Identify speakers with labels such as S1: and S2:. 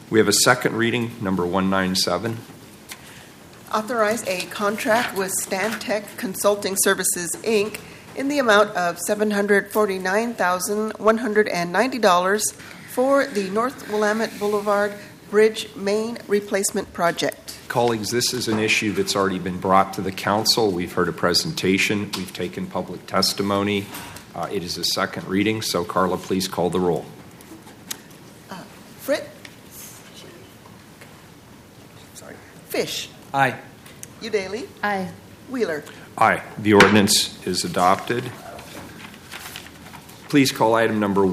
S1: We have a second reading, number 197.
S2: Authorize a contract with Stantec Consulting Services, Inc. in the amount of $749,190 for the North Willamette Boulevard Bridge Main Replacement Project.
S1: Colleagues, this is an issue that's already been brought to the council. We've heard a presentation. We've taken public testimony. It is a second reading, so Carla, please call the roll.
S2: Fritt? Fish?
S3: Aye.
S2: Udaly?
S4: Aye.
S2: Wheeler?
S1: Aye. The ordinance is adopted. Please call item number